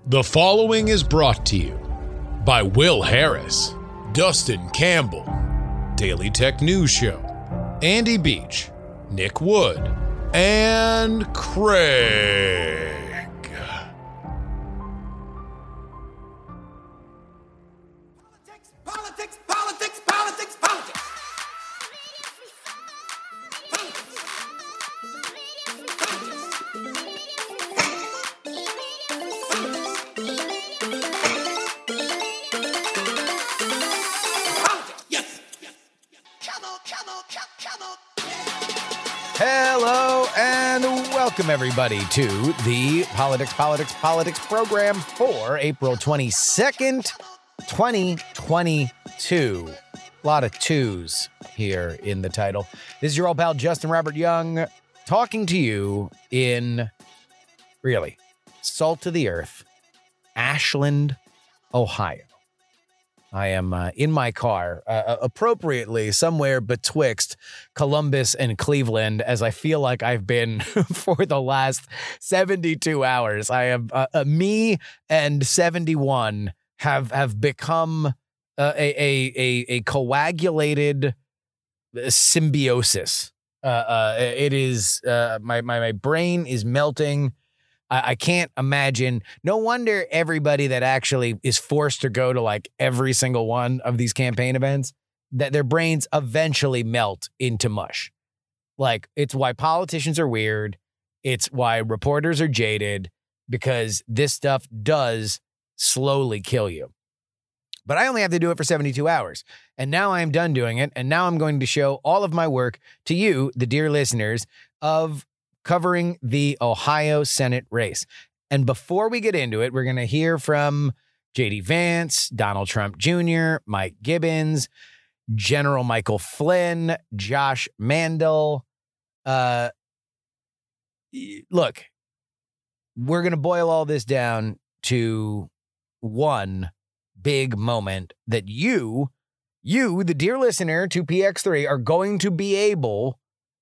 The following is brought to you by Will Harris, Dustin Campbell, Daily Tech News Show, Andy Beach, Nick Wood, and Craig. Hello and welcome everybody to the Politics program for April 22nd, 2022. A lot of twos here in the title. This is your old pal Justin Robert Young talking to you in, really, salt of the earth, Ashland, Ohio. I am in my car, appropriately somewhere betwixt Columbus and Cleveland, as I feel like I've been for the last 72 hours. I have me and 71 have become a coagulated symbiosis. It is my brain is melting. I can't imagine. No wonder everybody that actually is forced to go to like every single one of these campaign events, that their brains eventually melt into mush. Like, it's why politicians are weird. It's why reporters are jaded, because this stuff does slowly kill you. But I only have to do it for 72 hours. And now I'm done doing it. And now I'm going to show all of my work to you, the dear listeners, of covering the Ohio Senate race. And before we get into it, we're going to hear from J.D. Vance, Donald Trump Jr., Mike Gibbons, General Michael Flynn, Josh Mandel. Look, we're going to boil all this down to one big moment that you, the dear listener to PX3, are going to be able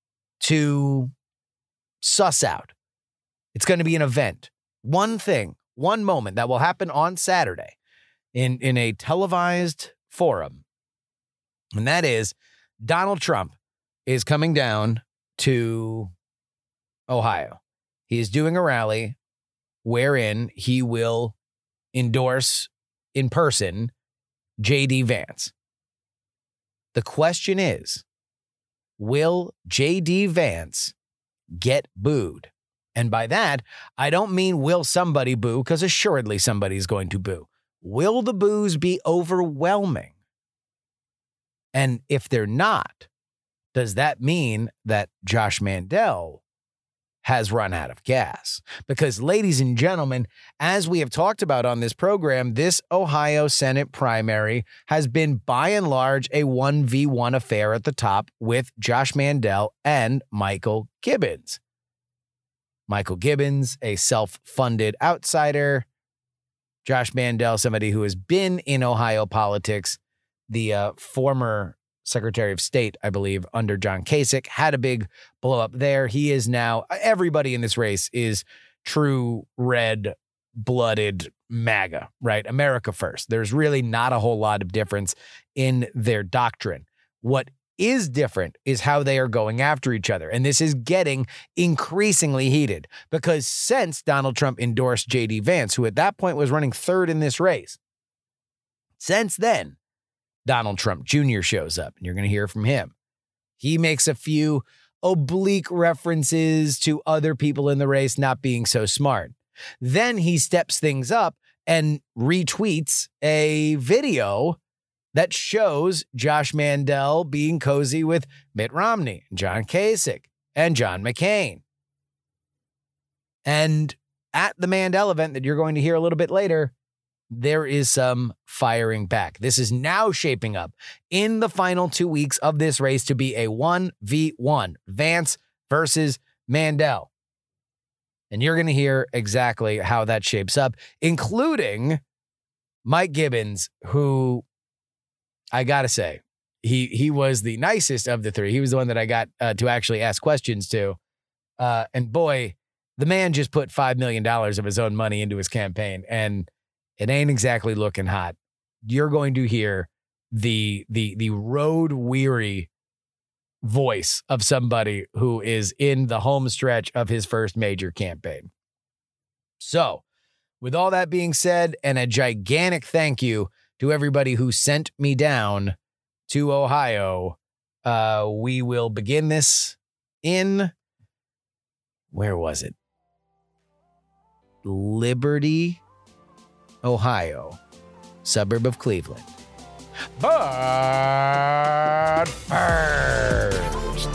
to suss out. It's going to be an event. One thing, one moment that will happen on Saturday in a televised forum. And that is Donald Trump is coming down to Ohio. He is doing a rally wherein he will endorse in person J.D. Vance. The question is, will J.D. Vance get booed? And by that, I don't mean will somebody boo, because assuredly somebody's going to boo. Will the boos be overwhelming? And if they're not, does that mean that Josh Mandel has run out of gas? Because, ladies and gentlemen, as we have talked about on this program, this Ohio Senate primary has been by and large a 1v1 affair at the top with Josh Mandel and Michael Gibbons. Michael Gibbons, a self-funded outsider. Josh Mandel, somebody who has been in Ohio politics, the former Secretary of State, I believe, under John Kasich, had a big blow up there. He is now, everybody in this race is true red-blooded MAGA, right? America first. There's really not a whole lot of difference in their doctrine. What is different is how they are going after each other. And this is getting increasingly heated, because since Donald Trump endorsed J.D. Vance, who at that point was running third in this race, since then, Donald Trump Jr. shows up, and you're going to hear from him. He makes a few oblique references to other people in the race not being so smart. Then he steps things up and retweets a video that shows Josh Mandel being cozy with Mitt Romney, John Kasich, and John McCain. And at the Mandel event that you're going to hear a little bit later, there is some firing back. This is now shaping up in the final 2 weeks of this race to be a 1v1, Vance versus Mandel. And you're going to hear exactly how that shapes up, including Mike Gibbons, who, I got to say, he was the nicest of the three. He was the one that I got to actually ask questions to. And boy, the man just put $5 million of his own money into his campaign, and it ain't exactly looking hot. You're going to hear the road weary voice of somebody who is in the home stretch of his first major campaign. So, with all that being said, and a gigantic thank you to everybody who sent me down to Ohio, we will begin this in, where was it? Liberty, Ohio, suburb of Cleveland. But first.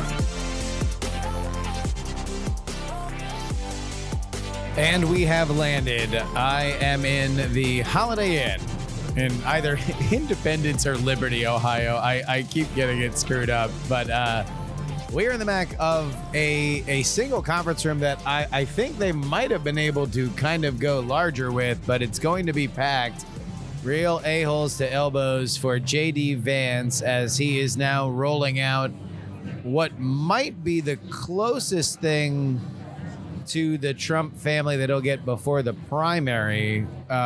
And we have landed. I am in the Holiday Inn in either Independence or Liberty, Ohio. I keep getting it screwed up, but we're in the back of a single conference room that I think they might have been able to kind of go larger with, but it's going to be packed. Real a-holes to elbows for J.D. Vance as he is now rolling out what might be the closest thing to the Trump family that he'll get before the primary.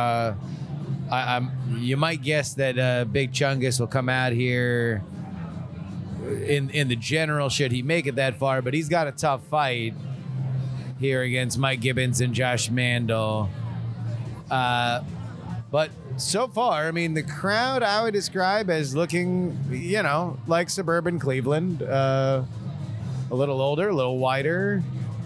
You might guess that Big Chungus will come out here in the general should he make it that far, but he's got a tough fight here against Mike Gibbons and Josh Mandel. But so far, I mean, the crowd I would describe as looking, like suburban Cleveland, a little older, a little wider.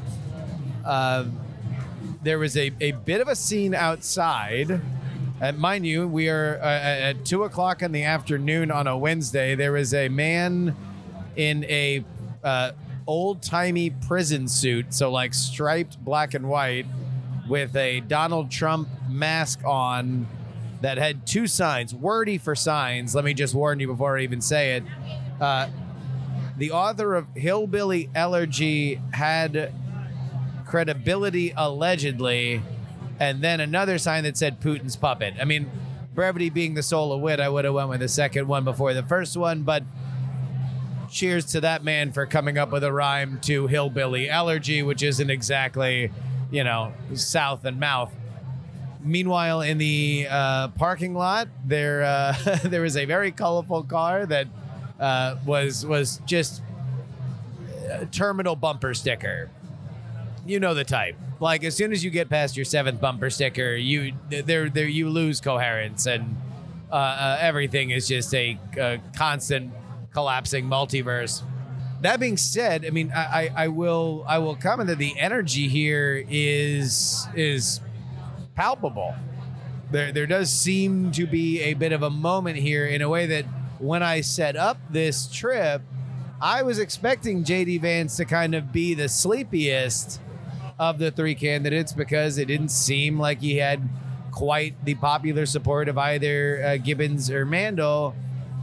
There was a bit of a scene outside. Mind you, we are at 2 o'clock in the afternoon on a Wednesday. There was a man in a old-timey prison suit, so like striped black and white, with a Donald Trump mask on that had two signs, wordy for signs. Let me just warn you before I even say it. The author of Hillbilly Elegy had credibility allegedly, and then another sign that said Putin's puppet. I mean, brevity being the soul of wit, I would have went with the second one before the first one, but cheers to that man for coming up with a rhyme to Hillbilly Elegy, which isn't exactly, south and mouth. Meanwhile, in the parking lot, there was a very colorful car that was just a terminal bumper sticker. You know the type. Like, as soon as you get past your seventh bumper sticker, you lose coherence, and everything is just a constant collapsing multiverse. That being said, I mean, I will comment that the energy here is palpable. There does seem to be a bit of a moment here in a way that when I set up this trip, I was expecting J.D. Vance to kind of be the sleepiest of the three candidates because it didn't seem like he had quite the popular support of either Gibbons or Mandel.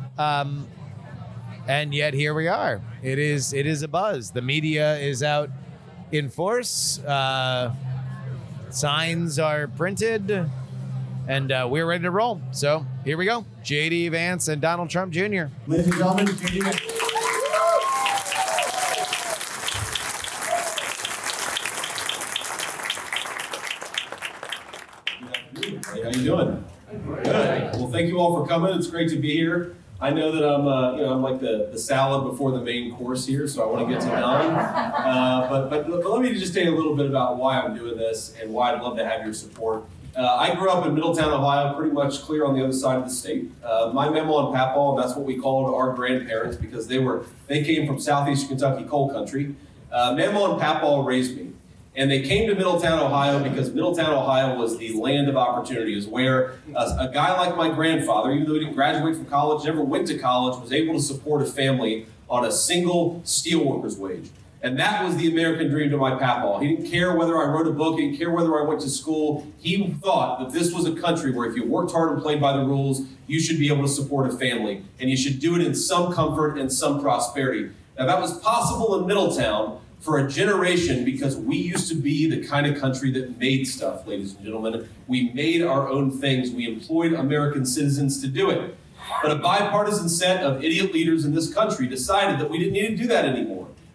And yet here we are. It is a buzz. The media is out in force. Signs are printed, and we're ready to roll. So here we go. J.D. Vance and Donald Trump Jr. Ladies and gentlemen, J.D. Vance. How you doing? Good. Well, thank you all for coming. It's great to be here. I know that I'm like the salad before the main course here, so I want to get to none. But let me just tell you a little bit about why I'm doing this and why I'd love to have your support. I grew up in Middletown, Ohio, pretty much clear on the other side of the state. My mamaw and papaw, and that's what we called our grandparents because they came from southeastern Kentucky coal country. Mamaw and papaw raised me. And they came to Middletown, Ohio, because Middletown, Ohio was the land of opportunity. It was where a guy like my grandfather, even though he didn't graduate from college, never went to college, was able to support a family on a single steelworker's wage. And that was the American dream to my papaw. He didn't care whether I wrote a book. He didn't care whether I went to school. He thought that this was a country where if you worked hard and played by the rules, you should be able to support a family. And you should do it in some comfort and some prosperity. Now, that was possible in Middletown for a generation because we used to be the kind of country that made stuff, ladies and gentlemen. We made our own things. We employed American citizens to do it. But a bipartisan set of idiot leaders in this country decided that we didn't need to do that anymore.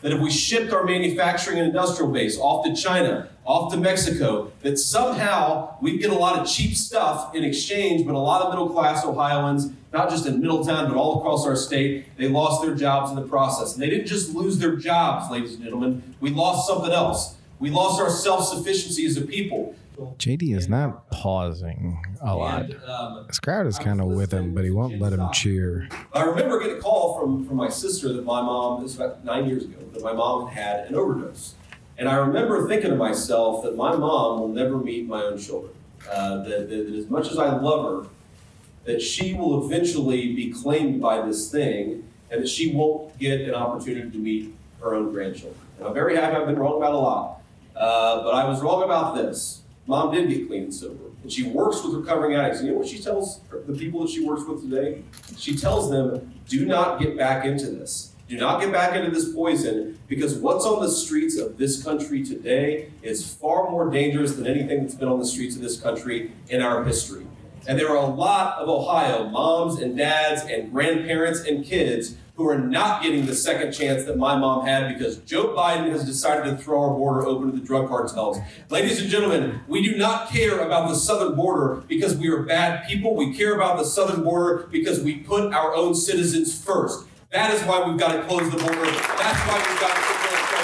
that if we shipped our manufacturing and industrial base off to China, off to Mexico, that somehow we'd get a lot of cheap stuff in exchange, but a lot of middle-class Ohioans, not just in Middletown, but all across our state, they lost their jobs in the process. And they didn't just lose their jobs, ladies and gentlemen. We lost something else. We lost our self-sufficiency as a people. JD is not pausing a lot. This crowd is kind of with him, but he won't let him cheer. I remember getting a call from my sister that my mom, this was about 9 years ago, that my mom had an overdose. And I remember thinking to myself that my mom will never meet my own children. That as much as I love her, that she will eventually be claimed by this thing, and that she won't get an opportunity to meet her own grandchildren. And I'm very happy. I've been wrong about a lot. But I was wrong about this. Mom did get clean and sober, and she works with recovering addicts. And you know what she tells the people that she works with today? She tells them, do not get back into this. Do not get back into this poison, because what's on the streets of this country today is far more dangerous than anything that's been on the streets of this country in our history. And there are a lot of Ohio moms and dads and grandparents and kids who are not getting the second chance that my mom had because Joe Biden has decided to throw our border open to the drug cartels. Ladies and gentlemen, we do not care about the southern border because we are bad people. We care about the southern border because we put our own citizens first. That is why we've got to close the border. That's why we've got to put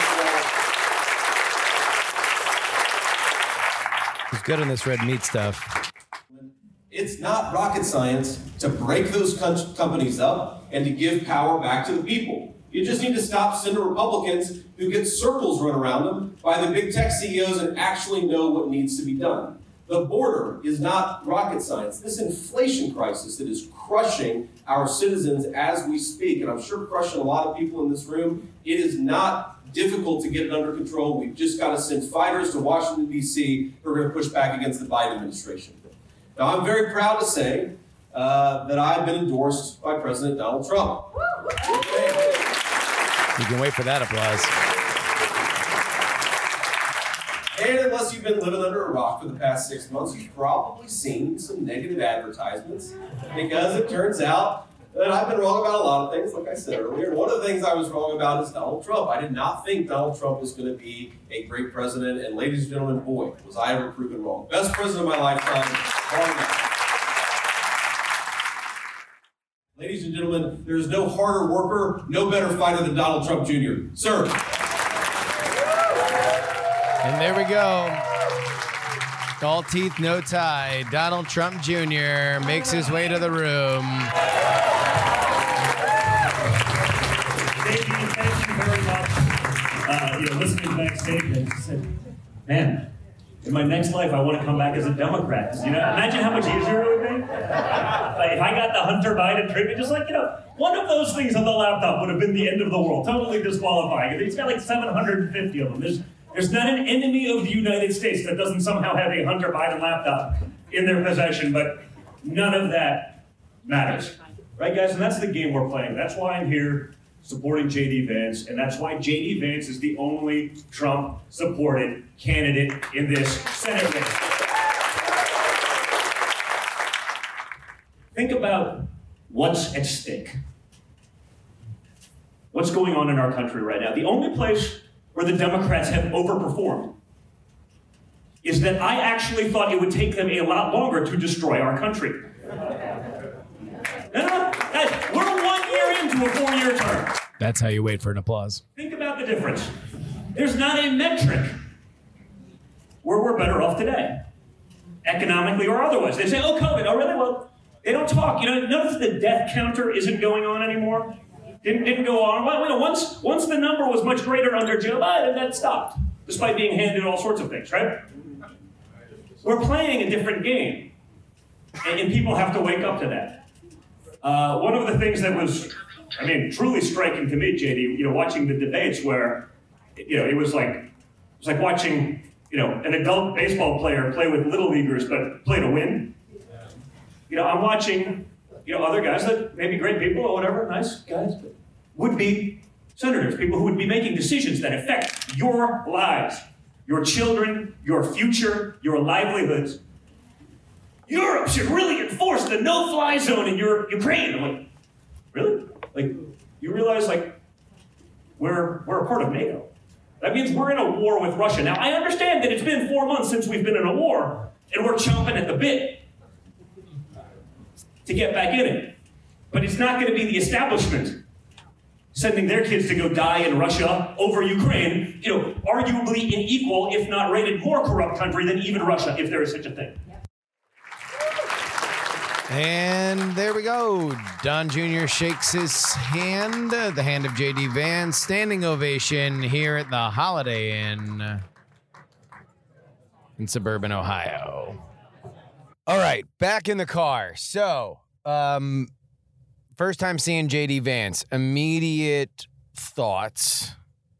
the He's good on this red meat stuff. It's not rocket science to break those companies up and to give power back to the people. You just need to stop sending Republicans who get circles run around them by the big tech CEOs and actually know what needs to be done. The border is not rocket science. This inflation crisis that is crushing our citizens as we speak, and I'm sure crushing a lot of people in this room, it is not difficult to get it under control. We've just got to send fighters to Washington, D.C. who are going to push back against the Biden administration. Now, I'm very proud to say that I've been endorsed by President Donald Trump. You can wait for that applause. And unless you've been living under a rock for the past 6 months, you've probably seen some negative advertisements, because it turns out that I've been wrong about a lot of things, like I said earlier. One of the things I was wrong about is Donald Trump. I did not think Donald Trump was going to be a great president, and ladies and gentlemen, boy, was I ever proven wrong. Best president of my lifetime. Ladies and gentlemen, there is no harder worker, no better fighter than Donald Trump Jr. Sir. And there we go. All teeth, no tie. Donald Trump Jr. makes his way to the room. Thank you very much. Listening backstage, I just said, man, in my next life, I want to come back as a Democrat. Imagine how much easier it would be. If I got the Hunter Biden treatment, just one of those things on the laptop would have been the end of the world, totally disqualifying. He's got 750 of them. There's not an enemy of the United States that doesn't somehow have a Hunter Biden laptop in their possession, but none of that matters. Right, guys? And that's the game we're playing. That's why I'm here supporting J.D. Vance, and that's why J.D. Vance is the only Trump-supported candidate in this Senate race. Think about what's at stake. What's going on in our country right now? The only place where the Democrats have overperformed is that I actually thought it would take them a lot longer to destroy our country. No, guys, we're 1 year into a 4-year term. That's how you wait for an applause. Think about the difference. There's not a metric where we're better off today, economically or otherwise. They say, oh, COVID, oh, really? Well, they don't talk. Notice the death counter isn't going on anymore. Didn't go on. Well, once the number was much greater under Joe Biden, that stopped, despite being handed all sorts of things, right? We're playing a different game, and people have to wake up to that. One of the things that was, truly striking to me, JD, watching the debates where, it was like watching, an adult baseball player play with little leaguers, but play to win. I'm watching, other guys that may be great people or whatever, nice guys, but would be senators, people who would be making decisions that affect your lives, your children, your future, your livelihoods. Europe should really enforce the no-fly zone in Ukraine. I'm like, really? You realize, we're a part of NATO. That means we're in a war with Russia. Now, I understand that it's been 4 months since we've been in a war, and we're chomping at the bit to get back in it. But it's not going to be the establishment sending their kids to go die in Russia over Ukraine, arguably an equal, if not rated more corrupt country than even Russia, if there is such a thing. And there we go. Don Jr. shakes his hand, the hand of J.D. Vance. Standing ovation here at the Holiday Inn in suburban Ohio. All right, back in the car. So, first time seeing J.D. Vance. Immediate thoughts.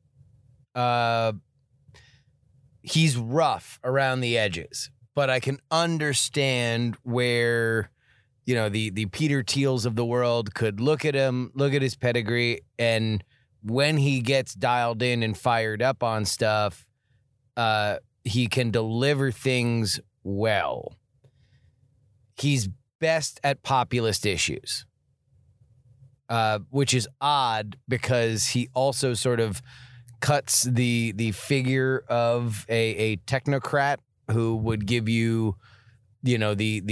He's rough around the edges, but I can understand where the Peter Thiels of the world could look at him, look at his pedigree, and when he gets dialed in and fired up on stuff, he can deliver things well. He's best at populist issues, which is odd because he also sort of cuts the figure of a technocrat who would give you well,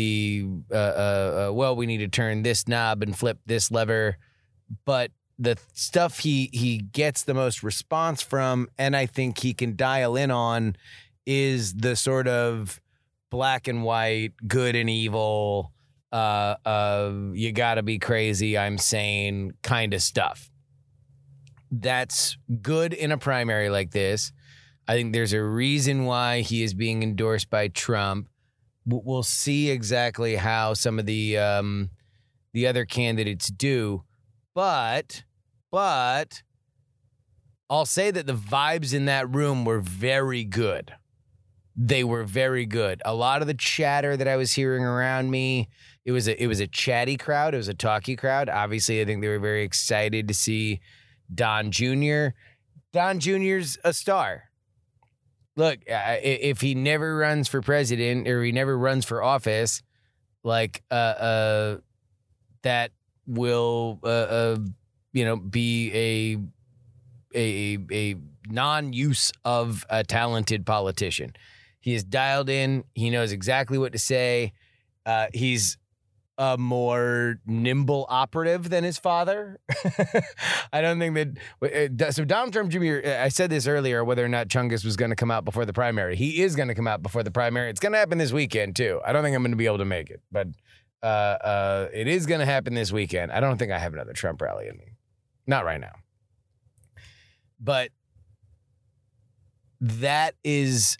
we need to turn this knob and flip this lever. But the stuff he gets the most response from, and I think he can dial in on, is the sort of black and white, good and evil, you gotta be crazy, I'm sane kind of stuff. That's good in a primary like this. I think there's a reason why he is being endorsed by Trump. We'll see exactly how some of the other candidates do, but I'll say that the vibes in that room were very good. They were very good. A lot of the chatter that I was hearing around me, it was a chatty crowd. It was a talky crowd. Obviously, I think they were very excited to see Don Jr. Don Jr.'s a star. Look, if he never runs for president or he never runs for office, that will, be a non-use of a talented politician. He is dialed in. He knows exactly what to say. He's a more nimble operative than his father. I don't think that. So Donald Trump Jr., I said this earlier, whether or not Chungus was going to come out before the primary. He is going to come out before the primary. It's going to happen this weekend, too. I don't think I'm going to be able to make it, but it is going to happen this weekend. I don't think I have another Trump rally in me. Not right now. But that is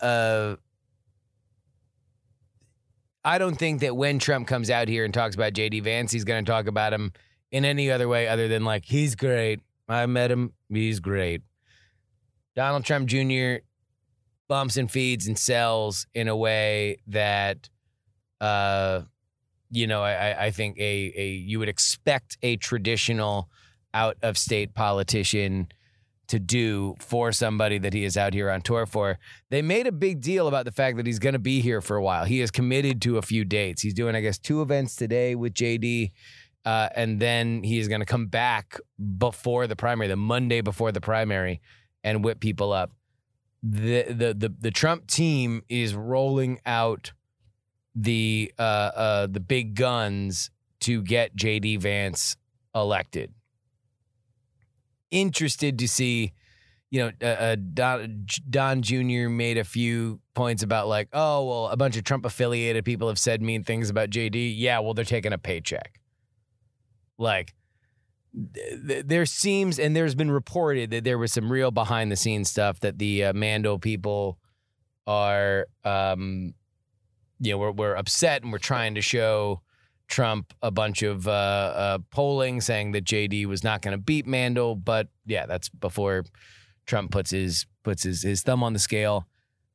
I don't think that when Trump comes out here and talks about J.D. Vance, he's going to talk about him in any other way other than he's great. I met him. He's great. Donald Trump Jr. bumps and feeds and sells in a way that, I think you would expect a traditional out-of-state politician to do for somebody that he is out here on tour for. They made a big deal about the fact that he's going to be here for a while. He is committed to a few dates. He's doing, I guess, 2 events today with JD, and then he is going to come back before the primary, the Monday before the primary, and whip people up. The Trump team is rolling out the big guns to get JD Vance elected. Interested to see, Don Jr. made a few points about a bunch of Trump affiliated people have said mean things about JD. Yeah, well, they're taking a paycheck. There seems, and there's been reported that there was some real behind the scenes stuff that the Mando people are, we're upset and we're trying to show Trump a bunch of polling saying that JD was not going to beat Mandel, but yeah, that's before Trump puts his thumb on the scale.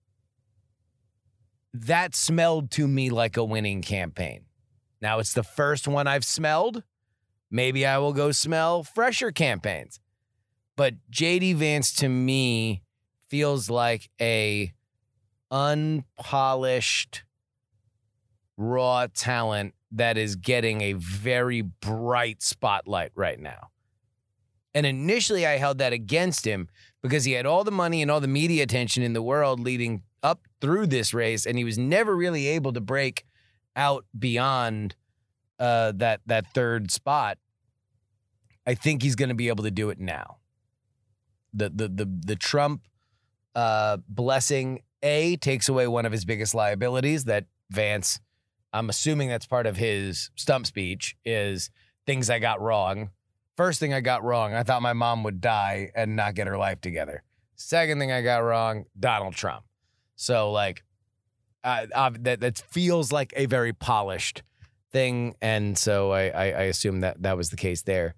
That smelled to me like a winning campaign. Now it's the first one I've smelled. Maybe I will go smell fresher campaigns. But JD Vance to me feels like a unpolished, raw talent that is getting a very bright spotlight right now. And initially I held that against him because he had all the money and all the media attention in the world leading up through this race, and he was never really able to break out beyond that third spot. I think he's going to be able to do it now. The Trump blessing takes away one of his biggest liabilities that Vance, I'm assuming that's part of his stump speech, is things I got wrong. First thing I got wrong, I thought my mom would die and not get her life together. Second thing I got wrong, Donald Trump. So like, that feels like a very polished thing, and so I assume that was the case there.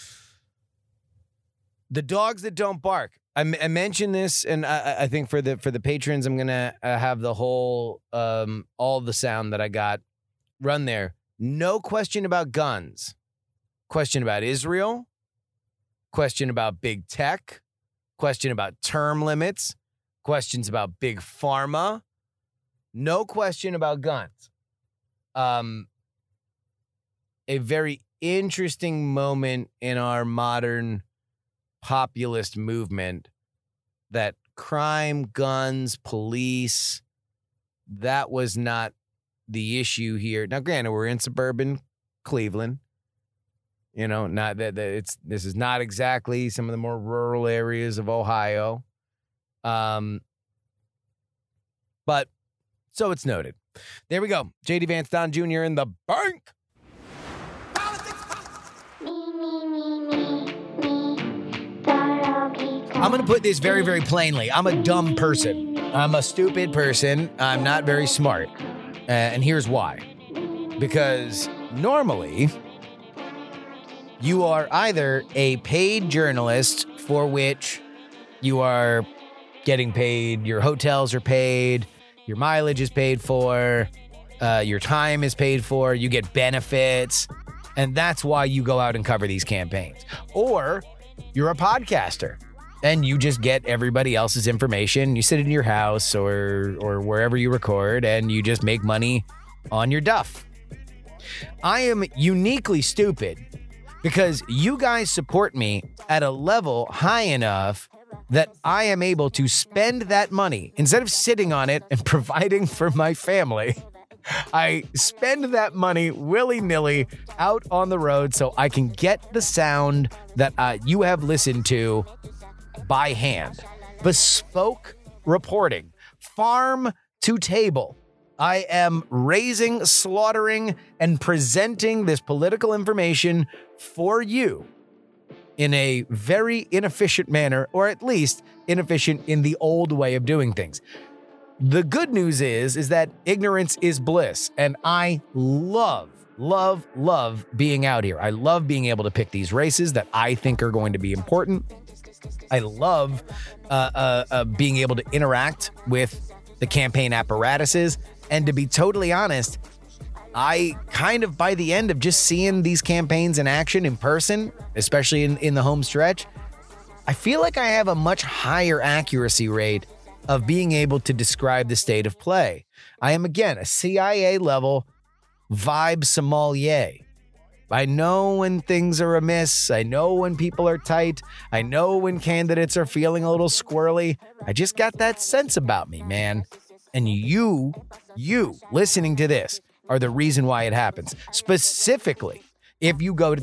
The dogs that don't bark. I mentioned this, and I think for the patrons, I'm gonna have the whole all the sound that I got run there. No question about guns. Question about Israel. Question about big tech. Question about term limits. Questions about big pharma. No question about guns. A very interesting moment in our modern populist movement that crime, guns, police, that was not the issue here. Now, granted, we're in suburban Cleveland. You know, not that this is not exactly some of the more rural areas of Ohio. But so it's noted. There we go. J.D. Vance, Don Jr. in the bank. I'm going to put this very, very plainly. I'm a dumb person. I'm a stupid person. I'm not very smart. And here's why. Because normally, you are either a paid journalist for which you are getting paid, your hotels are paid, your mileage is paid for, your time is paid for, you get benefits, and that's why you go out and cover these campaigns. Or you're a podcaster and you just get everybody else's information. You sit in your house or wherever you record and you just make money on your duff. I am uniquely stupid because you guys support me at a level high enough that I am able to spend that money instead of sitting on it and providing for my family. I spend that money willy-nilly out on the road so I can get the sound that you have listened to by hand. Bespoke reporting, farm to table. I am raising, slaughtering, and presenting this political information for you in a very inefficient manner, or at least inefficient in the old way of doing things. The good news is that ignorance is bliss, and I love being out here. I love being able to pick these races that I think are going to be important. I love being able to interact with the campaign apparatuses, and to be totally honest, I kind of, by the end of just seeing these campaigns in action in person, especially in the home stretch, I feel like I have a much higher accuracy rate of being able to describe the state of play. I am, again, a CIA level vibe sommelier. I know when things are amiss. I know when people are tight. I know when candidates are feeling a little squirrely. I just got that sense about me, man. And you listening to this are the reason why it happens. Specifically, if you go to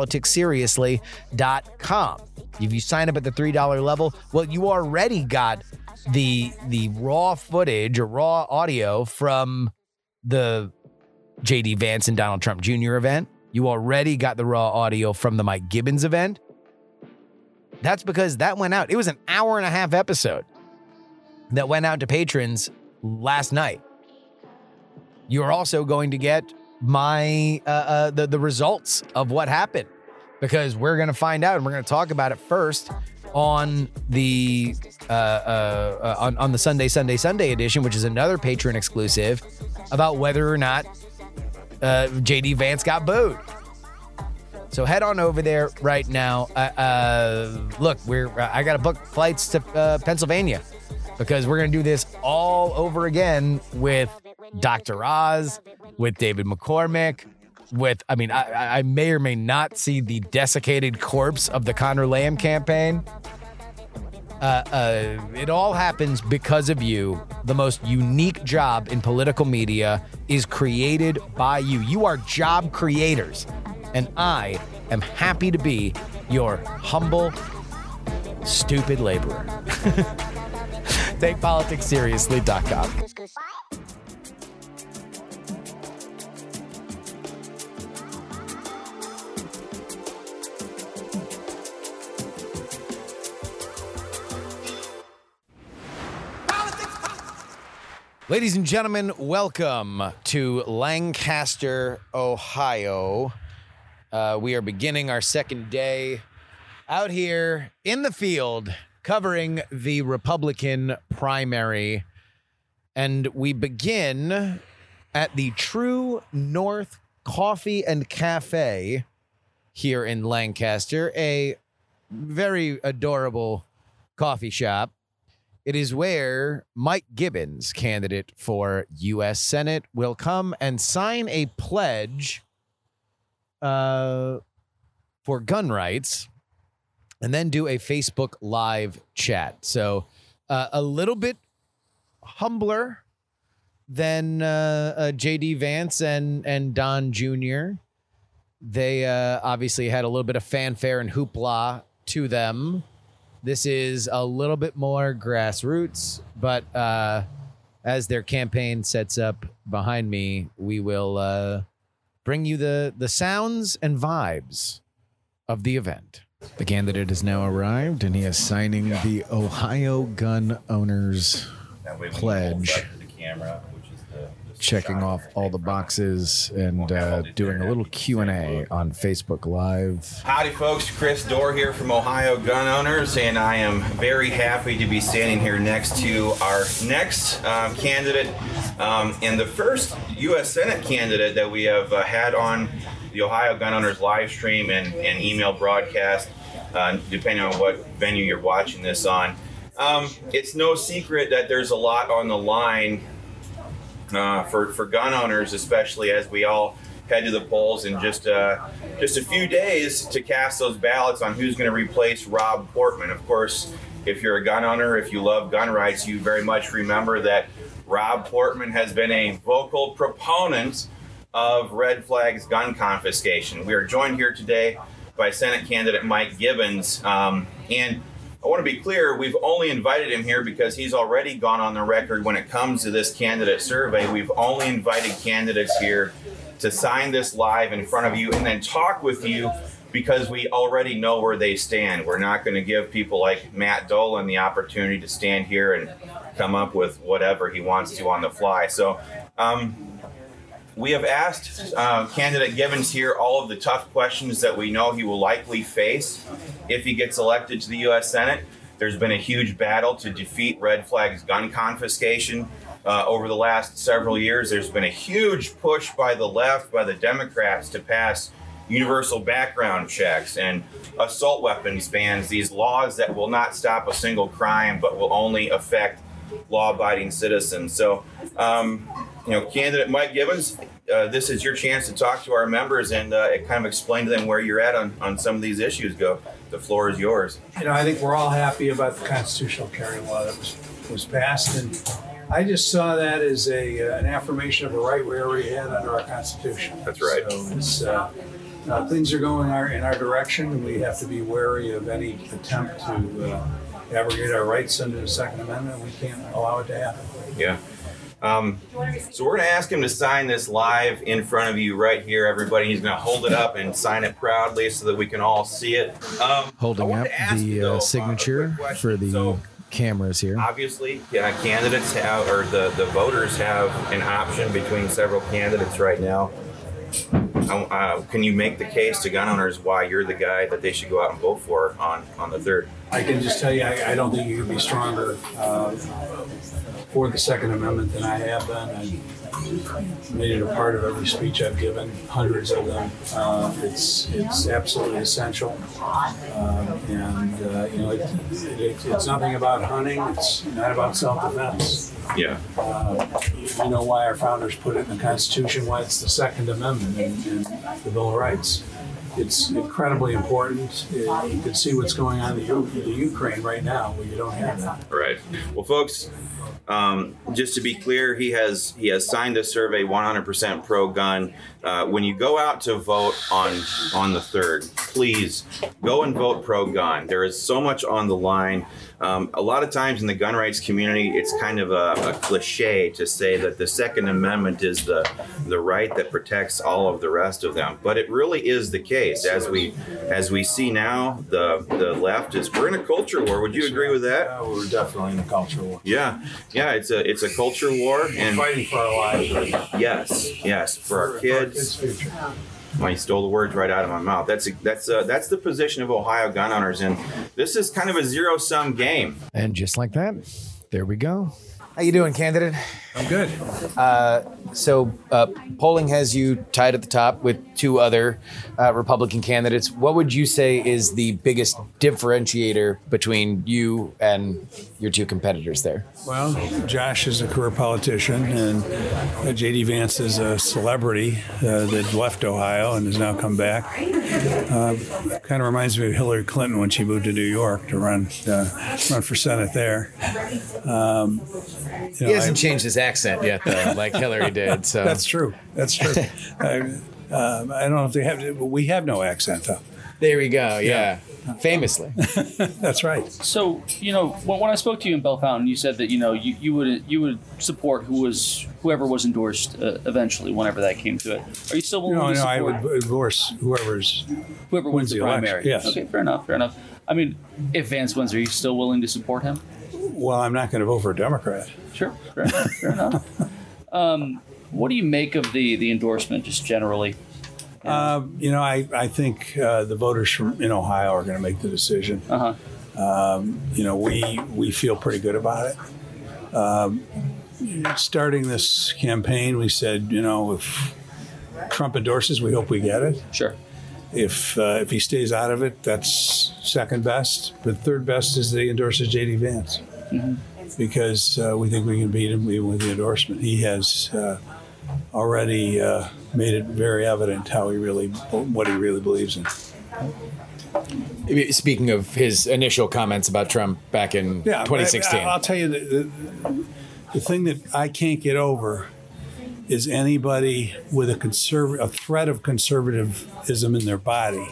takepoliticsseriously.com, if you sign up at the $3 level, well, you already got the raw footage or raw audio from the J.D. Vance and Donald Trump Jr. event. You already got the raw audio from the Mike Gibbons event. That's because that went out. It was an hour-and-a-half episode that went out to patrons last night. You're also going to get my the results of what happened, because we're going to find out and we're going to talk about it first on the on the Sunday edition, which is another patron exclusive, about whether or not J.D. Vance got booed. So head on over there right now. Look, I got to book flights to Pennsylvania, because we're going to do this all over again with Dr. Oz, with David McCormick, with, I mean, I may or may not see the desiccated corpse of the Conor Lamb campaign. It all happens because of you. The most unique job in political media is created by you. You are job creators, and I am happy to be your humble, stupid laborer. TakePoliticsSeriously.com. Ladies and gentlemen, welcome to Lancaster, Ohio. We are beginning our second day out here in the field covering the Republican primary. And we begin at the True North Coffee and Cafe here in Lancaster, a very adorable coffee shop. It is where Mike Gibbons, candidate for U.S. Senate, will come and sign a pledge for gun rights and then do a Facebook Live chat. So a little bit humbler than J.D. Vance and Don Jr. They obviously had a little bit of fanfare and hoopla to them. This is a little bit more grassroots, but as their campaign sets up behind me, we will bring you the sounds and vibes of the event. The candidate has now arrived, and he is signing the Ohio Gun Owners Pledge, checking off all the boxes and doing a little Q&A on Facebook Live. Howdy, folks. Chris Dorr here from Ohio Gun Owners, and I am very happy to be standing here next to our next candidate and the first U.S. Senate candidate that we have had on the Ohio Gun Owners live stream and email broadcast, depending on what venue you're watching this on. It's no secret that there's a lot on the line for gun owners, especially as we all head to the polls in just a few days to cast those ballots on who's going to replace Rob Portman. Of course, if you're a gun owner, if you love gun rights, you very much remember that Rob Portman has been a vocal proponent of red flags gun confiscation. We are joined here today by Senate candidate Mike Gibbons, and I want to be clear, we've only invited him here because he's already gone on the record when it comes to this candidate survey. We've only invited candidates here to sign this live in front of you and then talk with you because we already know where they stand. We're not going to give people like Matt Dolan the opportunity to stand here and come up with whatever he wants to on the fly. So we have asked candidate Gibbons here all of the tough questions that we know he will likely face if he gets elected to the U.S. Senate. There's been a huge battle to defeat red flags gun confiscation over the last several years. There's been a huge push by the left, by the Democrats, to pass universal background checks and assault weapons bans, these laws that will not stop a single crime but will only affect law-abiding citizens. So, candidate Mike Gibbons, this is your chance to talk to our members and kind of explain to them where you're at on some of these issues. The floor is yours. I think we're all happy about the constitutional carry law that was passed, and I just saw that as an affirmation of a right we already had under our Constitution. That's right. So it's, things are going in our direction, and we have to be wary of any attempt to abrogate our rights under the Second Amendment. We can't allow it to happen. Yeah. So we're going to ask him to sign this live in front of you right here, everybody. He's going to hold it up and sign it proudly so that we can all see it. Holding up the signature for the cameras here. Obviously, candidates have, or the voters have an option between several candidates right now. Can you make the case to gun owners why you're the guy that they should go out and vote for on the 3rd? I can just tell you, I don't think you can be stronger for the Second Amendment than I have been. I've made it a part of every speech I've given, hundreds of them. It's absolutely essential. It's nothing about hunting. It's not about self-defense. Yeah. You know why our founders put it in the Constitution, why it's the Second Amendment in the Bill of Rights. It's incredibly important. You can see what's going on in the Ukraine right now where you don't have that. Right. Well, folks, just to be clear, he has signed a survey 100% pro-gun. When you go out to vote on the 3rd, please go and vote pro-gun. There is so much on the line. A lot of times in the gun rights community, it's kind of a cliche to say that the Second Amendment is the right that protects all of the rest of them. But it really is the case. As we see now, the left we're in a culture war. Would you agree with that? Yeah, we're definitely in a culture war. Yeah, it's a culture war, and we're fighting for our lives right now. Yes, for our kids. Future. Well, you stole the words right out of my mouth. That's the position of Ohio gun owners, and this is kind of a zero-sum game. And just like that, there we go. How you doing, candidate? I'm good. So polling has you tied at the top with 2 other Republican candidates. What would you say is the biggest differentiator between you and your 2 competitors there? Well, Josh is a career politician, and J.D. Vance is a celebrity that left Ohio and has now come back. Kind of reminds me of Hillary Clinton when she moved to New York to run for Senate there. He hasn't changed his accent yet, though, like Hillary did. So That's true. I don't know if they have. We have no accent, though. there we go. Yeah. Famously. That's right. So, when I spoke to you in Bell Fountain, you said that, you would support whoever was endorsed eventually, whenever that came to it. Are you still willing to support? I would endorse whoever wins the primary. Yes. Okay, fair enough. I mean, if Vance wins, are you still willing to support him? Well, I'm not going to vote for a Democrat. Sure, fair enough. What do you make of the endorsement, just generally? I think the voters in Ohio are going to make the decision. We feel pretty good about it. Starting this campaign, we said, if Trump endorses, we hope we get it. Sure. If he stays out of it, that's second best. But third best is that he endorses J.D. Vance. Mm-hmm. Because we think we can beat him even with the endorsement. He has already made it very evident what he really believes in. Speaking of his initial comments about Trump back in 2016. I'll tell you, the thing that I can't get over is anybody with a thread of conservatism in their body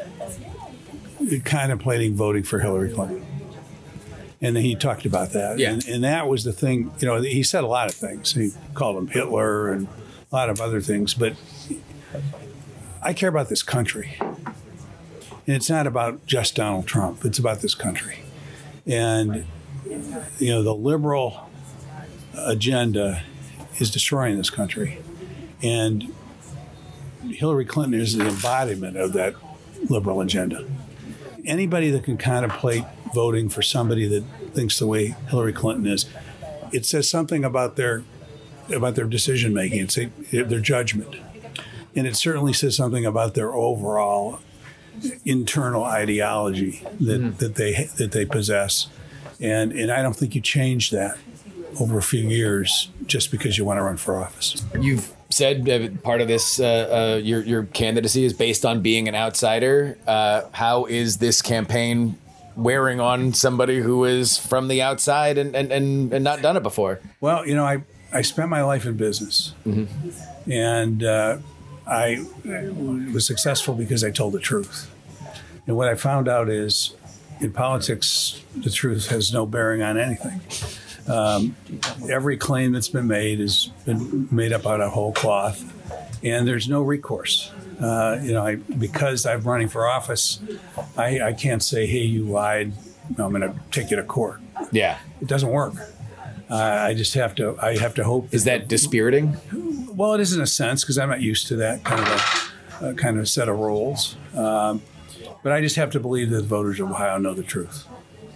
contemplating voting for Hillary Clinton. And then he talked about that. Yeah. And that was the thing. He said a lot of things. He called him Hitler and a lot of other things. But I care about this country. And it's not about just Donald Trump. It's about this country. And, the liberal agenda is destroying this country. And Hillary Clinton is the embodiment of that liberal agenda. Anybody that can contemplate voting for somebody that thinks the way Hillary Clinton is, it says something about their decision making. It's their judgment, and it certainly says something about their overall internal ideology that they possess. And I don't think you change that over a few years just because you want to run for office. You've said part of this, your candidacy is based on being an outsider. How is this campaign wearing on somebody who is from the outside and not done it before? Well, I spent my life in business, and I was successful because I told the truth. And what I found out is, in politics, the truth has no bearing on anything. Every claim that's been made has been made up out of whole cloth, and there's no recourse. Because I'm running for office, I can't say, hey, you lied, I'm going to take you to court. Yeah. It doesn't work. I have to hope. Is that dispiriting? Well, it is in a sense, because I'm not used to that kind of set of rules. But I just have to believe that the voters of Ohio know the truth.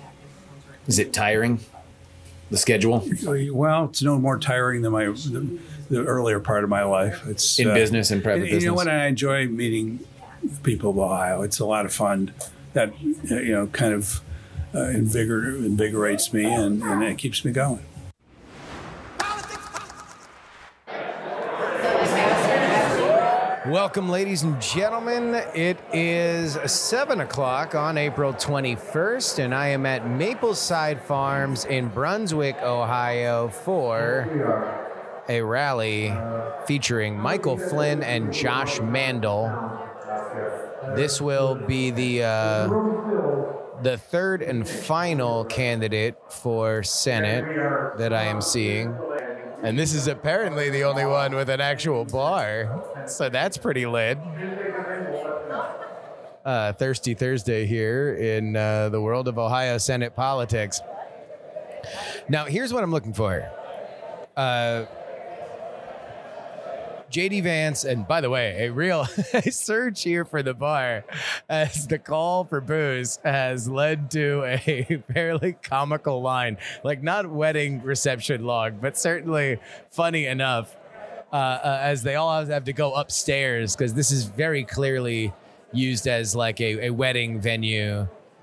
Is it tiring, the schedule? Well, it's no more tiring than the earlier part of my life. It's in business and private business. You know what? I enjoy meeting people of Ohio. It's a lot of fun. That kind of invigorates me and it keeps me going. Welcome, ladies and gentlemen. It is 7 o'clock on April 21st, and I am at Mapleside Farms in Brunswick, Ohio, for a rally featuring Michael Flynn and Josh Mandel. This will be the third and final candidate for Senate that I am seeing. And this is apparently the only one with an actual bar. So that's pretty lit. Thirsty Thursday here in the world of Ohio Senate politics. Now, here's what I'm looking for. J.D. Vance, and by the way, a real search here for the bar as the call for booze has led to a fairly comical line. Like, not wedding reception log, but certainly funny enough as they all have to go upstairs because this is very clearly used as like a wedding venue.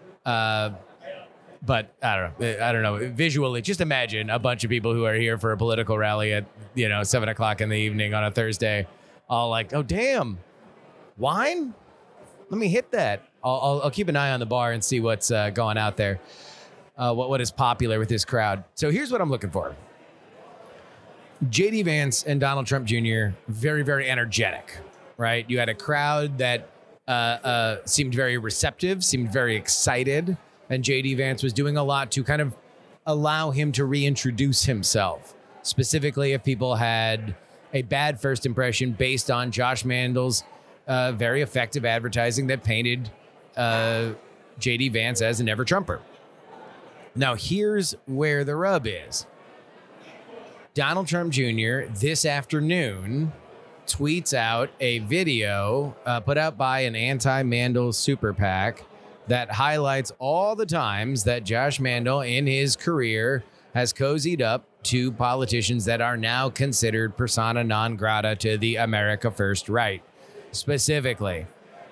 But I don't know. Visually, just imagine a bunch of people who are here for a political rally at 7 o'clock in the evening on a Thursday, all like, oh damn, wine? Let me hit that. I'll keep an eye on the bar and see what's going out there. What is popular with this crowd? So here's what I'm looking for. J.D. Vance and Donald Trump Jr. very, very energetic, right? You had a crowd that seemed very receptive, seemed very excited. And J.D. Vance was doing a lot to kind of allow him to reintroduce himself. Specifically, if people had a bad first impression based on Josh Mandel's very effective advertising that painted J.D. Vance as a never-Trumper. Now, here's where the rub is. Donald Trump Jr. this afternoon tweets out a video put out by an anti-Mandel super PAC that highlights all the times that Josh Mandel in his career has cozied up to politicians that are now considered persona non grata to the America First right. Specifically,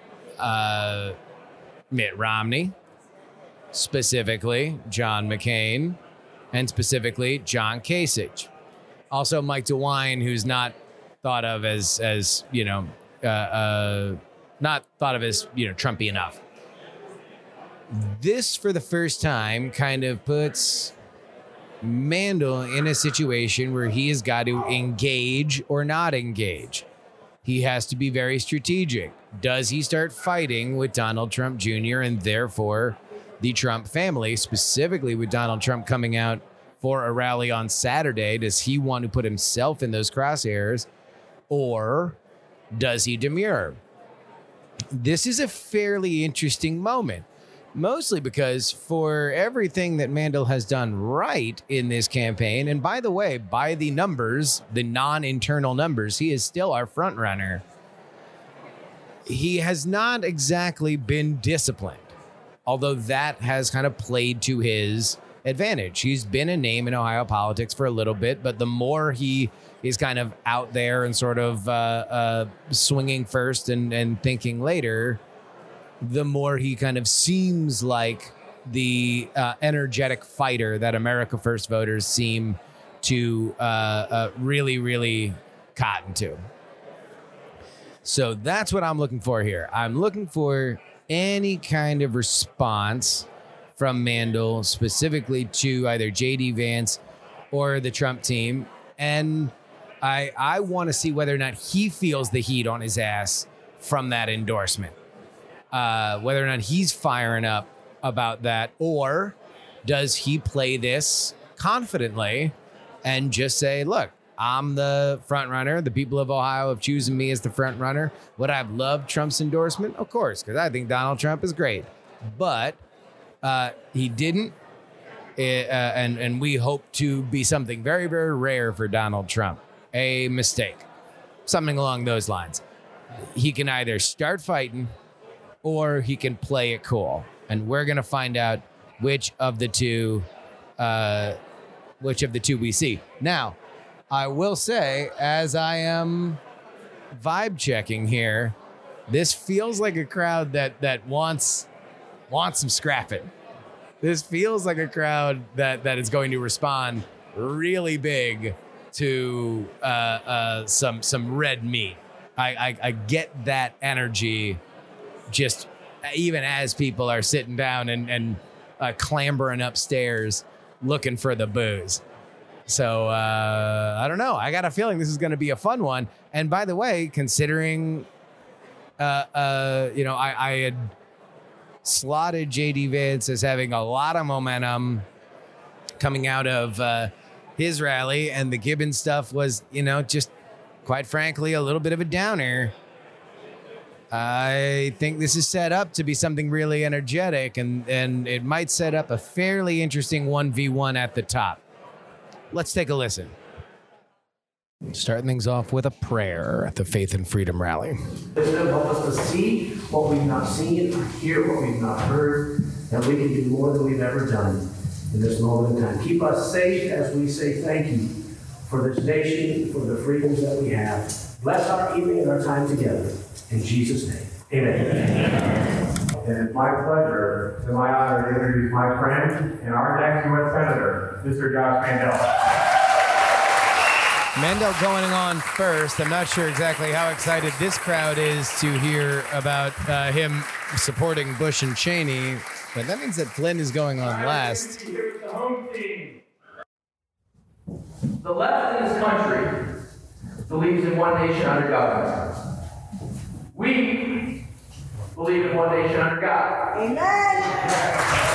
Mitt Romney, specifically John McCain, and specifically John Kasich. Also Mike DeWine, who's not thought of as Trumpy enough. This, for the first time, kind of puts Mandel in a situation where he has got to engage or not engage. He has to be very strategic. Does he start fighting with Donald Trump Jr. and therefore the Trump family, specifically with Donald Trump coming out for a rally on Saturday? Does he want to put himself in those crosshairs, or does he demur? This is a fairly interesting moment. Mostly because for everything that Mandel has done right in this campaign, and by the way, by the numbers, the non-internal numbers, he is still our front runner. He has not exactly been disciplined, although that has kind of played to his advantage. He's been a name in Ohio politics for a little bit, but the more he is kind of out there and sort of swinging first and thinking later, the more he kind of seems like the energetic fighter that America First voters seem to really, really cotton to. So that's what I'm looking for here. I'm looking for any kind of response from Mandel, specifically to either J.D. Vance or the Trump team. And I want to see whether or not he feels the heat on his ass from that endorsement. Whether or not he's firing up about that, or does he play this confidently and just say, look, I'm the front runner. The people of Ohio have chosen me as the front runner. Would I have loved Trump's endorsement? Of course, because I think Donald Trump is great. But he didn't, and we hope to be something very, very rare for Donald Trump. A mistake. Something along those lines. He can either start fighting or he can play it cool. And we're going to find out which of the two we see. Now, I will say, as I am vibe checking here, this feels like a crowd that wants some scrapping. This feels like a crowd that is going to respond really big to some red meat. I get that energy just even as people are sitting down and clambering upstairs looking for the booze. So I don't know. I got a feeling this is going to be a fun one. And by the way, considering, I had slotted JD Vance as having a lot of momentum coming out of his rally, and the Gibbons stuff was, just quite frankly, a little bit of a downer. I think this is set up to be something really energetic, and it might set up a fairly interesting 1v1 at the top. Let's take a listen. Starting things off with a prayer at the Faith and Freedom Rally. Wisdom, help us to see what we've not seen, hear what we've not heard, and we can do more than we've ever done in this moment in time. Keep us safe as we say thank you for this nation, for the freedoms that we have. Bless our evening and our time together. In Jesus' name, amen. And it's my pleasure and my honor to introduce my friend and our next U.S. Senator, Mr. Josh Mandel. Mandel going on first. I'm not sure exactly how excited this crowd is to hear about him supporting Bush and Cheney, but that means that Flynn is going on last. Here's the home team. The left in this country believes in one nation under government. We believe in one nation under God. Amen.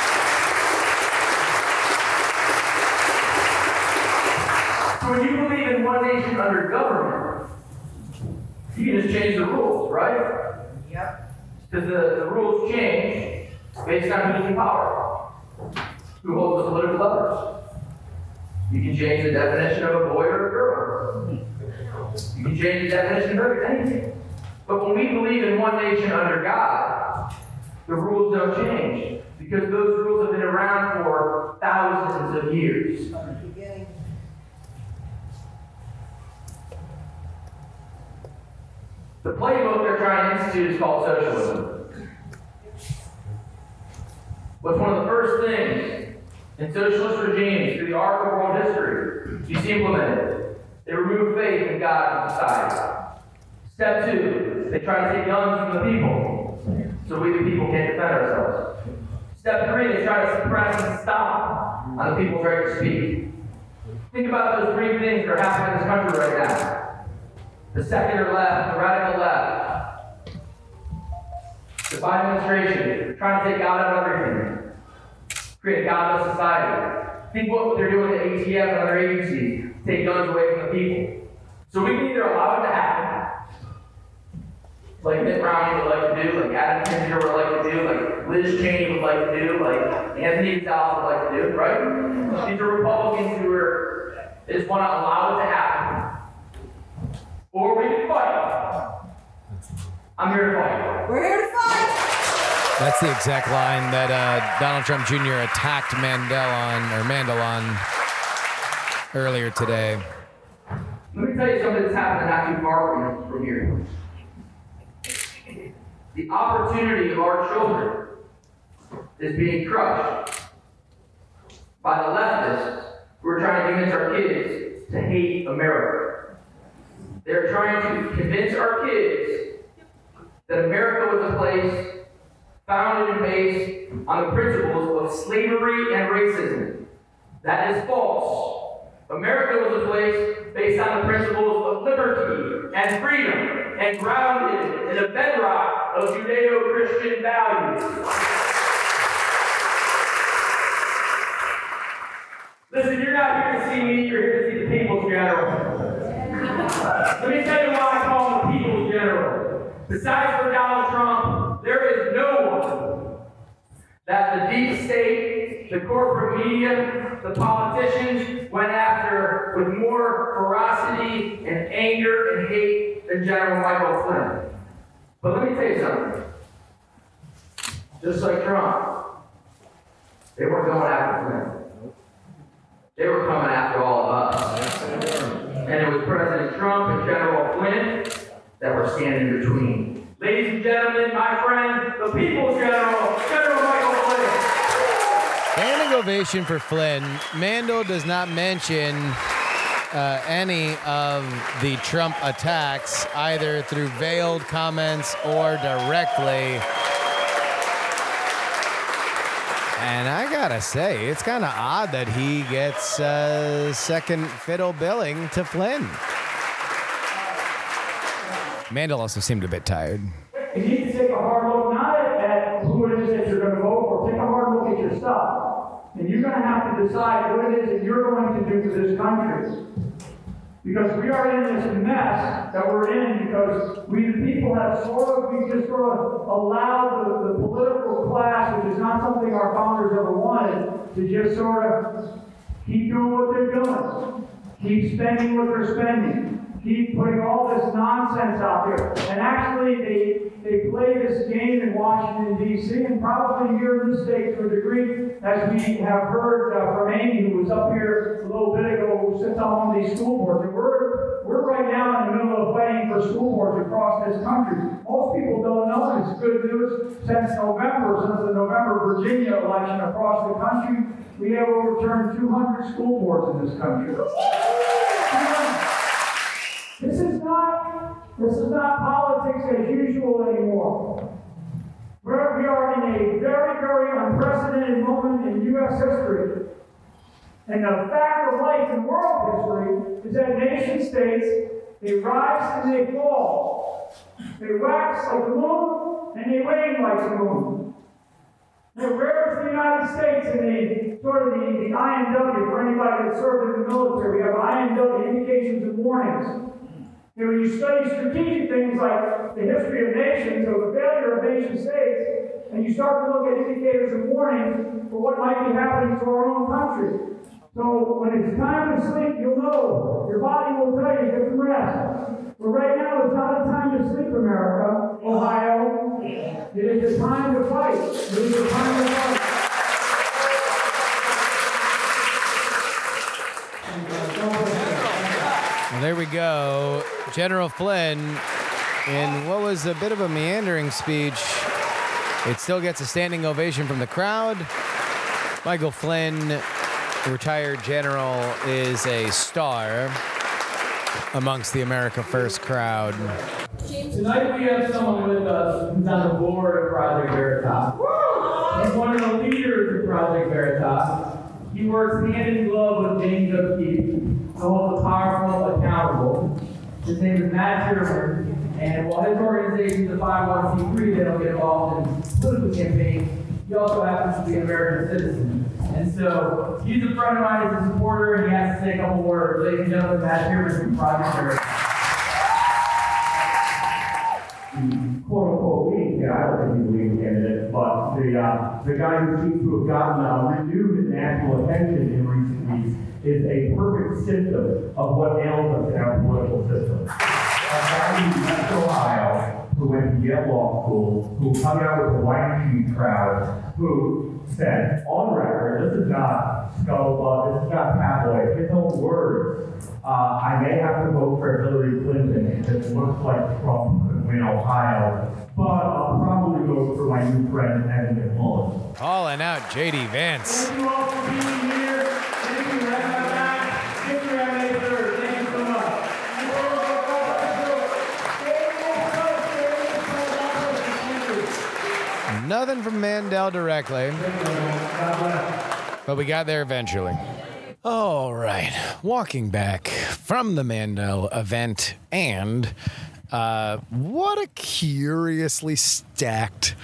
So when you believe in one nation under government, you can just change the rules, right? Yep. Because the rules change based on who's in power, who holds the political levers. You can change the definition of a boy or a girl. You can change the definition of anything. But when we believe in one nation under God, the rules don't change, because those rules have been around for thousands of years. The playbook they're trying to institute is called socialism. What's one of the first things in socialist regimes through the arc of world history you see implemented? They remove faith in God and society. Step 2, they try to take guns from the people, so we the people can't defend ourselves. Step 3, they try to suppress and stop on the people's right to speak. Think about those 3 things that are happening in this country right now. The secular left, the radical left, the Biden administration, trying to take God out of everything, create a godless society. Think what they're doing at ATF and other agencies, take guns away from the people. So we can either allow it to happen, like Mitt Romney would like to do, like Adam Kinzinger would like to do, like Liz Cheney would like to do, like Anthony Gonzalez would like to do, right? These are Republicans who just want to allow it to happen. Or we can fight. I'm here to fight. We're here to fight. That's the exact line that Donald Trump Jr. attacked Mandel on earlier today. Let me tell you something that's happening not too far from here. The opportunity of our children is being crushed by the leftists who are trying to convince our kids to hate America. They're trying to convince our kids that America was a place founded and based on the principles of slavery and racism. That is false. America was a place based on the principles of liberty and freedom and grounded in a bedrock of Judeo-Christian values. Listen, you're not here to see me, you're here to see the people's general. Let me tell you why I call him the people's general. Besides for Donald Trump, there is no one that the deep state, the corporate media, the politicians went after with more ferocity and anger and hate than General Michael Flynn. But let me tell you something. Just like Trump, they weren't going after Flynn. They were coming after all of us. And it was President Trump and General Flynn that were standing between. Ladies and gentlemen, my friend, the people's general, General Michael Flynn. Standing ovation for Flynn. Mandel does not mention any of the Trump attacks, either through veiled comments or directly. And I gotta say, it's kind of odd that he gets second fiddle billing to Flynn. Mandel also seemed a bit tired. You need to take a hard look, not at who it is that you're going to vote for. Take a hard look at yourself. And you're going to have to decide what it is that you're going to do for this country. Because we are in this mess that we're in because we the people have we just sort of allowed the political class, which is not something our founders ever wanted, to just sort of keep doing what they're doing. Keep spending what they're spending. Keep putting all this nonsense out there. And actually, they play this game in Washington, D.C., and probably here in the state to a degree, as we have heard from Amy, who was up here a little bit ago, who sits on one of these school boards. And we're right now in the middle of fighting for school boards across this country. Most people don't know, and it's good news, since the November Virginia election across the country, we have overturned 200 school boards in this country. This is not politics as usual anymore. We are in a very, very unprecedented moment in U.S. history. And the fact of life in world history is that nation states, they rise and they fall. They wax like the moon and they wane like the moon. Now, where is the United States in the sort of the INW, for anybody that served in the military? We have INW, indications and warnings. And when you study strategic things like the history of nations or the failure of nation states, and you start to look at indicators and warnings for what might be happening to our own country. So when it's time to sleep, you'll know. Your body will tell you, get some rest. But right now, it's not a time to sleep, America, Ohio. It is a time to fight. It is a time to fight. Well, there we go. General Flynn, in what was a bit of a meandering speech, it still gets a standing ovation from the crowd. Michael Flynn, retired general, is a star amongst the America First crowd. Tonight we have someone with us who's on the board of Project Veritas. He's one of the leaders of Project Veritas. He works hand in glove with James O'Keefe to hold the powerful accountable. His name is Matt Sherman, and while his organization is a 501c3, they don't get involved in political campaigns. He also happens to be an American citizen. And so he's a friend of mine, he's a supporter, and he has to say a couple words. Ladies and gentlemen, Matt Sherman from Project Veritas. Quote-unquote leading candidate, I don't think he's a leading candidate, but the guy who seems to have gotten renewed national attention in recent weeks is a perfect symptom of what ails us in our political system. A guy who left Ohio, who went to Yale Law School, who hung out with the white sheet crowd, who said, on record, this is not scuttlebutt, this is not tabloid, his own words, I may have to vote for Hillary Clinton if it looks like Trump could win Ohio, but I'll probably vote for my new friend, Evan McMullen. Calling out J.D. Vance. Thank you all for being here. Thank you for having my back. Thank you for having me third. Thank you so much. Nothing from Mandel directly, but we got there eventually. All right, walking back from the Mandel event, and what a curiously stacked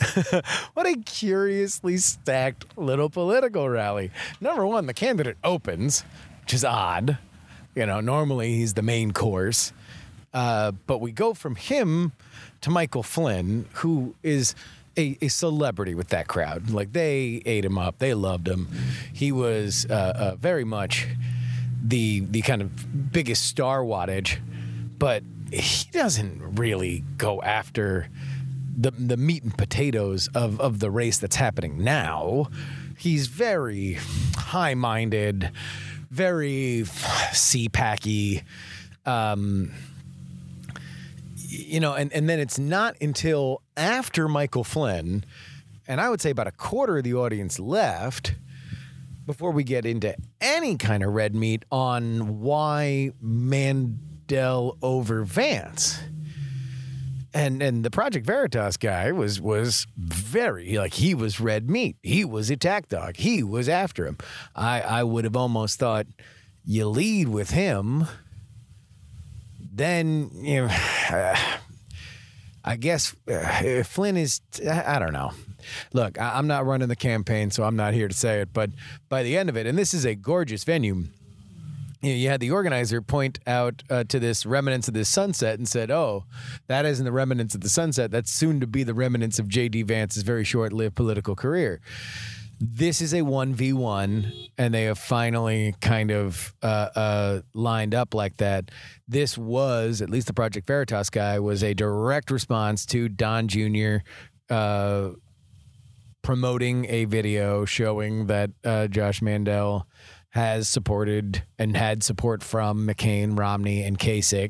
little political rally. Number one, the candidate opens, which is odd. You know, normally he's the main course. But we go from him to Michael Flynn, who is a celebrity with that crowd. Like, they ate him up. They loved him. He was very much the kind of biggest star wattage, but he doesn't really go after the meat and potatoes of the race that's happening now. He's very high-minded, very CPAC-y, you know, and then it's not until after Michael Flynn, and I would say about a quarter of the audience left, before we get into any kind of red meat on why Mandel over Vance. And the Project Veritas guy was very, like, he was red meat. He was attack dog. He was after him. I would have almost thought you lead with him, then, you know, I guess Flynn is, I don't know. Look, I'm not running the campaign, so I'm not here to say it, but by the end of it, and this is a gorgeous venue, you had the organizer point out to this remnants of this sunset and said, oh, that isn't the remnants of the sunset. That's soon to be the remnants of J.D. Vance's very short-lived political career. This is a 1v1, and they have finally kind of lined up like that. This was, at least the Project Veritas guy, was a direct response to Don Jr. Promoting a video showing that Josh Mandel has supported and had support from McCain, Romney, and Kasich.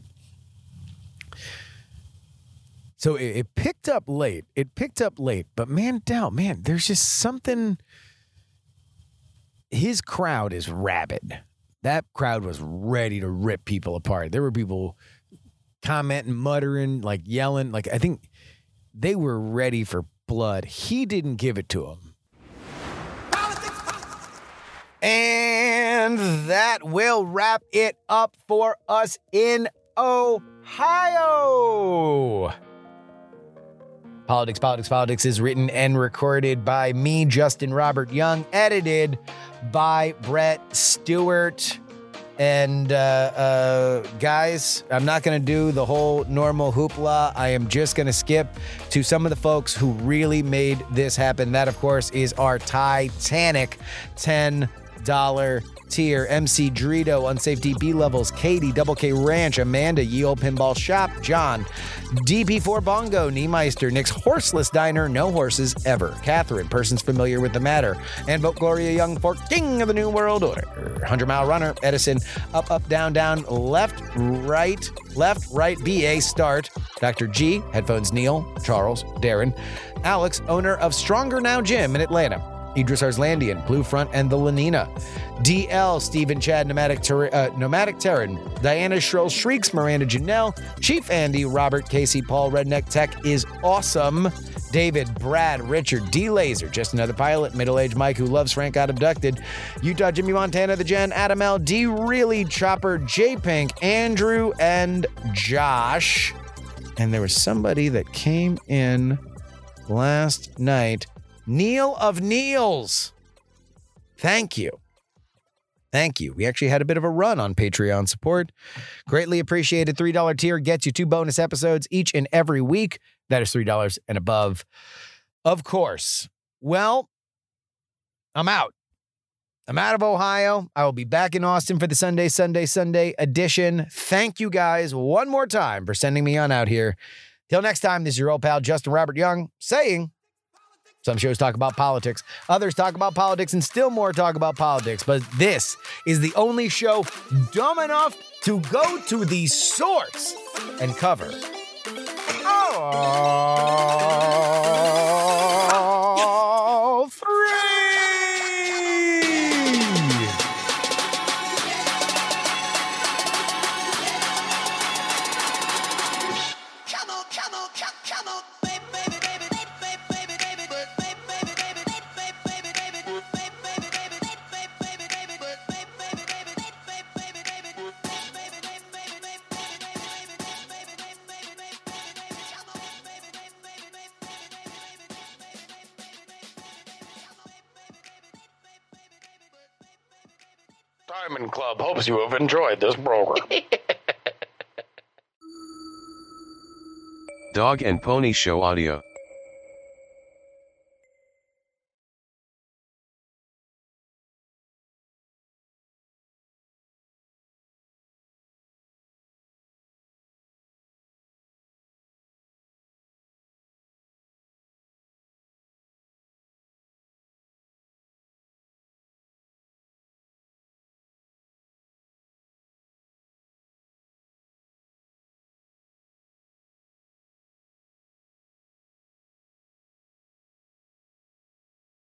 So it picked up late. But Mandel, man, there's just something. His crowd is rabid. That crowd was ready to rip people apart. There were people commenting, muttering, like yelling. Like, I think they were ready for blood. He didn't give it to them. And that will wrap it up for us in Ohio. Politics is written and recorded by me, Justin Robert Young, edited by Brett Stewart. And guys, I'm not going to do the whole normal hoopla. I am just going to skip to some of the folks who really made this happen. That, of course, is our Titanic $10 tier. MC Dorito, Unsafe DB Levels, Katie, Double K Ranch, Amanda, Ye Old Pinball Shop, John, DP4 Bongo, Niemeister, Nick's Horseless Diner, No Horses Ever, Catherine, persons familiar with the matter, and vote Gloria Young for King of the New World Order, 100 Mile Runner, Edison, Up, Down, Left, Right, BA, Start, Dr. G, Headphones Neil, Charles, Darren, Alex, owner of Stronger Now Gym in Atlanta, Idris Arslandian, Blue Front, and the Lenina. DL, Stephen Chad, Nomadic Terran, Diana Schroll, Shrieks, Miranda Janelle, Chief Andy, Robert, Casey, Paul, Redneck Tech is awesome. David, Brad, Richard, D. Laser, Just Another Pilot, Middle-Aged Mike who loves Frank Got Abducted, Utah, Jimmy Montana, The Jen, Adam L, D. Really, Chopper, J. Pink, Andrew, and Josh. And there was somebody that came in last night. Neil of Neils. Thank you. We actually had a bit of a run on Patreon support. Greatly appreciated. $3 tier gets you 2 bonus episodes each and every week. That is $3 and above, of course. Well, I'm out. I'm out of Ohio. I will be back in Austin for the Sunday edition. Thank you guys one more time for sending me on out here. Till next time, this is your old pal, Justin Robert Young, saying, some shows talk about politics, others talk about politics, and still more talk about politics. But this is the only show dumb enough to go to the source and cover all 3. Diamond Club hopes you have enjoyed this program. Dog and Pony Show audio.